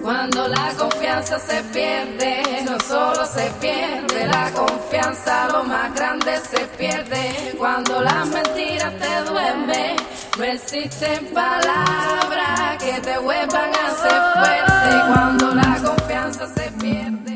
Cuando la confianza se pierde, no solo se pierde la confianza, lo más grande se pierde. Cuando las mentiras te duermen, no existen palabras que te vuelvan a hacer fuerte. Cuando la confianza se pierde.